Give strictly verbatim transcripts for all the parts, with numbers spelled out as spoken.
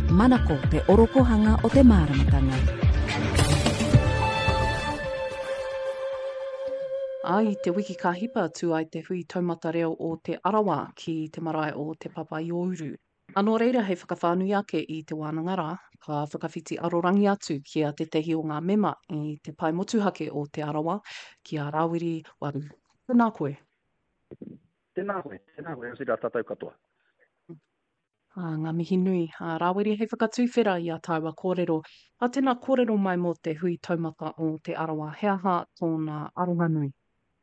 Manako te orokohanga o te māramatanga. Ai, te wiki ka hipa atu ai te hui taumata reo o te arawa ki te marae o te papa i Ouru. Anō reira hei whakawhānui ake i te wānangara, ka whakawhiti arorangi atu kia te tehi o ngā mema i te pai motuhake o te arawa ki a Rawiri Waru. Tēnā koe. Tēnā koe, tēnā koe, o sira tātou katoa. Ah, ngā mihi nui, a Rawiri hei whakatūwhera i a Taiwa kōrero. A tēnā kōrero mai mō te hui taumata o te arawa. Hea ha tōna aronga nui.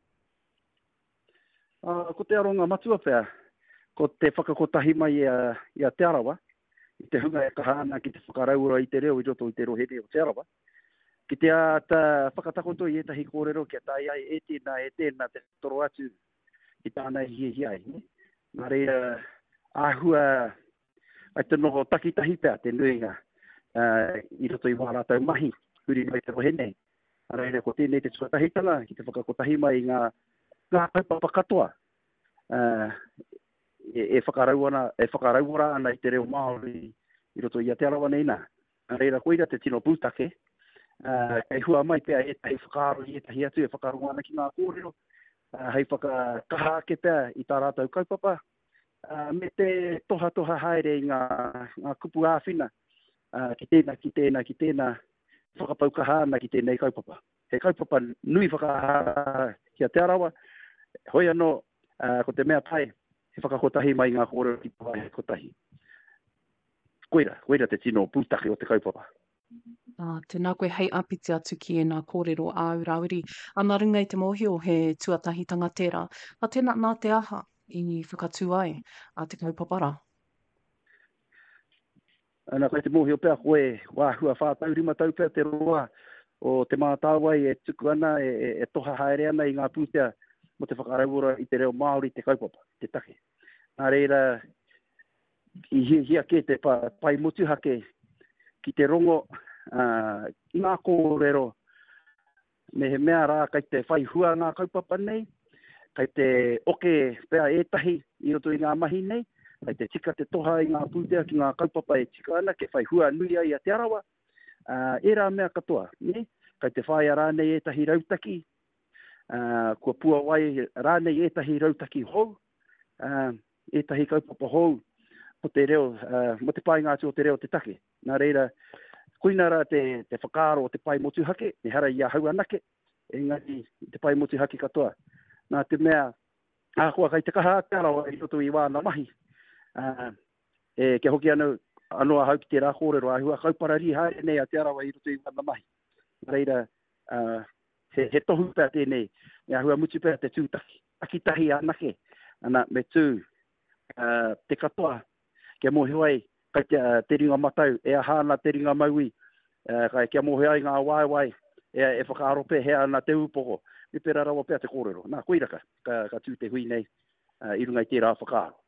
Uh, ko te aronga matua pēr, ko te whakakotahi mai i a, i a te arawa, i te hunga e kahana ki te whakaraura i te reo, i roto i te rohere o te arawa. Ki te a ta whakatakoto i etahi kōrero, ki a tai ai e tēnā, e tēnā te toro atu i tāna hi hi ai. Nā reira, āhua, ai te noho takitahi pēr, te nuinga, uh, i roto i wārātau mahi, huri mai te rohene. Nā reira, ko tēnei te tuatahitanga, ki te whakakotahi mai ngā ngā kaupapa katoa. Uh, e, e whakarauana, e whakarauara ana i te reo Māori i roto i a te arawa nei nā. Nā reira koira te tino pūtake, uh, kei hua mai pēr e tahi whakaro i e tahi atu e whakarauana ki ngā kōrero, uh, hei whakakaha ake pēr i tā rātau kaupapa, uh, me te toha toha haere i ngā, ngā kupu āwhina, uh, ki tēnā, ki tēnā, ki tēnā, whakapaukaha ana ki tēnei kaupapa. He kaupapa nui whakaha ki a te arawa, hoi anō, uh, ko te mea pai, he whakakotahi mai ngā kōrero ki pāi kotahi. Koira, koira te tino pūtake o te kaupapa. Ah, tēnā koe hei apiti atu ki e nā kōrero āu Rawiri. Ana ringa i te mōhio he tuatahitanga tērā. A tēnā nā te aha i whakatū ai a te kaupapara. Ana koe te mōhio pēr koe, wāhua whātau rima tau pēr te roa, o te mātāwai e tuku ana, e, e, e toha haere ana i ngā pūtea, mo te whakaraura i te reo Māori te kaupapa, te take. Nā reira, i hi, hia ke te pa, pai motuhake ki te rongo, uh, i ngā kōrero, me he mea rā kai te whai hua ngā kaupapa nei, kai te oke pēr etahi i roto i ngā mahi nei, kai te tika te toha i ngā pūtea ki ngā kaupapa e tika ana, ke whai hua nui ai a te arawa, uh, e rā mea katoa, ne? Kai te whai a rānei etahi rautaki, Uh, kua pua wai rānei etahi rautaki hou, uh, etahi kaupapa hou, mo te reo, uh, mo te pai ngātu o te reo te take. Nā reira, kuina rā te, te whakaaro o te pai motuhake, ne hara i a hau anake, e ngati te pai motuhake katoa. Nā te mea, ākua kai te kaha te arawa i roto i wāna mahi. Uh, e ke hoki anu, anoa hau ki te rā kōrero ahua, kauparari haere nei a te arawa i roto i wāna mahi. Nā reira, uh, He, he tohu pēr tēnei, me ahua mutu pēr te tūtaki, akitahi anake, ana me tū uh, te katoa, kia mohiwai, kai te, uh, te ringa matau, e ahana te ringa maui, uh, kai kia mohiwai ngā waiwai, e, e whakaarope hea ana te upoko, me pēr arawa pēr te kōrero. Nā, koiraka, ka, ka tū te hui nei, uh, i runga i tērā whakaaro.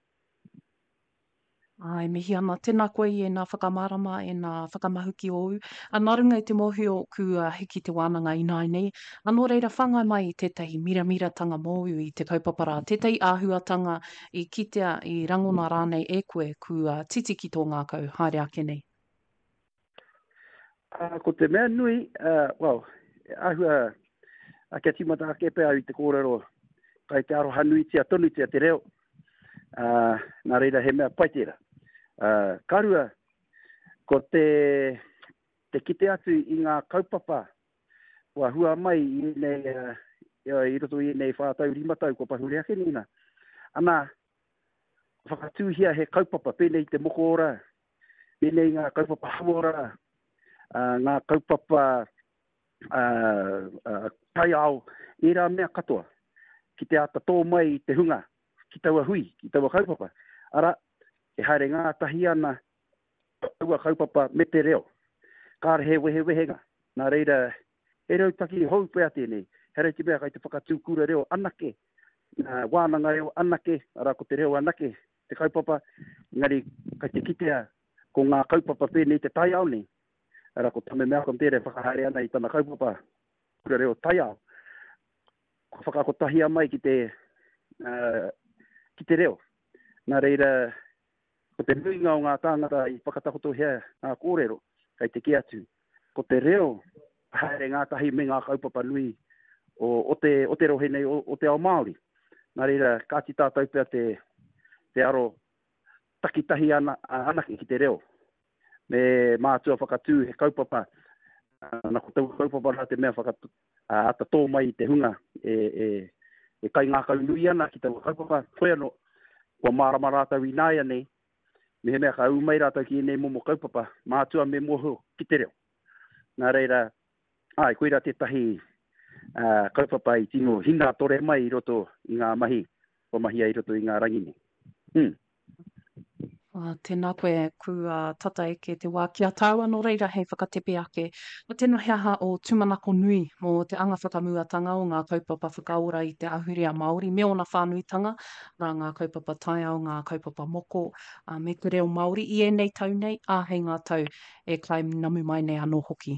Ai, mihi ana, tēnā koe i e nā whakamārama e nā whakamahuki o u. Anā runga i te mōhio kua hiki te wānanga i nai nei. Anō reira whangai mai i tētahi miramiratanga mōu i te kaupapara. Tētahi āhuatanga i kitea i rangona rānei e koe kua titiki tō ngā kau. Haere ake nei. Uh, ko te mea nui, uh, well, āhua, a kia timata ake pēr i te kōrero, kai te aroha nui tia tonu tia te reo, uh, nā reira he mea paitera. Uh, karua, ko te, te kite atu i ngā kaupapa, kua hua mai i nei, uh, i roto i nei whātau rimatau, ko pahuri ake nina. Ana, whakatūhia he kaupapa, pēnei te moko ora, pēnei ngā kaupapa hauora, uh, ngā kaupapa uh, uh, tai au, i rā mea katoa, ki te ata tō mai i te hunga, ki taua hui, ki taua kaupapa. Ara, e haere ngā tahi ana taua kaupapa me te reo. Kāre he wehe wehenga. Nā reira, e rau taki hou pēr tēnei. Here te mea kai te whakatūkura reo anake. Nā wānanga reo anake. Ara ko te reo anake. Te kaupapa. Ngari, kai te kitea ko ngā kaupapa pēnei te tai au nei. Ara ko tame mea kom tere whakahaere ana i tana kaupapa. Kura reo tai au. Ko whakakotahia mai ki te, uh, ki te reo. Nā reira, ko te nuinga o ngā tāngata i whakatakoto hea ngā kōrero, kai te ki atu. Ko te reo, haere ngā tahi me ngā kaupapa nui o, o, te, o te rohe nei o, o te ao Māori. Nā reira, kāti tātou pia te, te aro takitahi ana, anaki ki te reo. Me mātua whakatū he kaupapa, nā ko tau kaupapa nā te mea whakatū, ata tō mai te hunga, e, e, e kai ngā kaunui ana ki tau kaupapa, koe anō, kua mārama rātau i nāia nei, me he mea ka umai rātau ki nei momo kaupapa, mātua me moho ki te reo. Nā reira, ai, koeira te tahi uh, kaupapa i tino hinga tore mai i roto i ngā mahi, o mahi ai roto i ngā rangini. Hmm. Uh, tēnā koe kua tata eke te wā kia tāua no reira hei whakatepe ake. O tēnā heaha o tūmanako nui mō te anga whakamuatanga o ngā kaupapa whakaora i te ahurea Māori, me ona whānuitanga, rā ngā kaupapa taiao, ngā kaupapa moko, uh, me te reo Māori, i e nei tau nei, a hei ngā tau e klai namu mai nei anō hoki.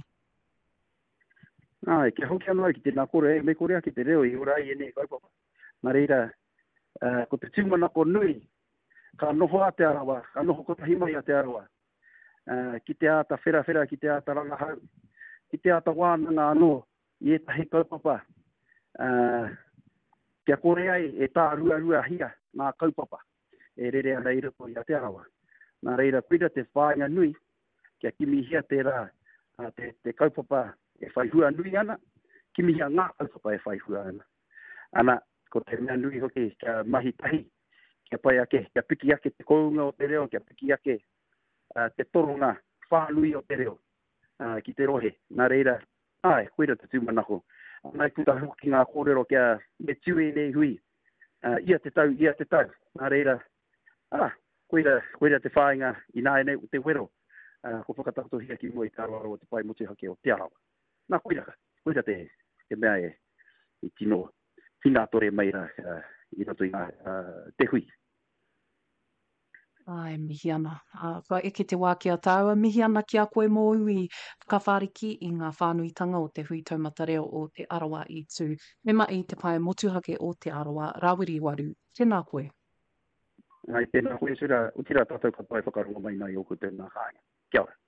Ai, kia hoki anō ki tēnā kore, me korea ki te reo i ora i e nei kaupapa. Nā reira, uh, ko te tūmanako nui, ka noho a te arawa, ka noho ko tahi mai a te arawa. Uh, ki te ata whera whera, ki te ata rangahau, ki te ata wānanga anō, i e tahi kaupapa. Uh, kia kore ai e tā rua rua hia ngā kaupapa, e rere ana i roto i a te arawa. Nā reira, pira te whāinga nui, kia kimi hia te rā, uh, te, te kaupapa e whaihua nui ana, kimi hia ngā kaupapa e whaihua ana. Ana, ko te mea nui hoki, kia mahi tahi, kia pai ake, kia piki ake te kounga o te reo, kia piki ake uh, te toronga whānui o te reo uh, ki te rohe. Nā reira, ai, koeira te tūmanako. Nai kuta hoki ngā kōrero kia me tue nei hui. Uh, ia te tau, ia te tau. Nā reira, ah, koeira, koeira te whāinga i nāi nei o te wero. Uh, ko whakatakoto hia ki mua i tāroaro o te pai motu hake o te arawa. Nā koeira, koeira te, te mea e, e tino, tina tore mai ra uh, i rato i ngā uh, te hui. Ai, mihi ana. Uh, ka eke te wā kia tāua, mihi ana ki a koe mō ui whakawhariki i ngā whānuitanga o te hui taumata reo o te arawa i tū. Me mai te pai motuhake o te arawa, Rawiri Waru. Tēnā koe. Ai, tēnā koe sura, utira tātou ka pai whakaronga mai nai oku tēnā kāinga. Kia ora.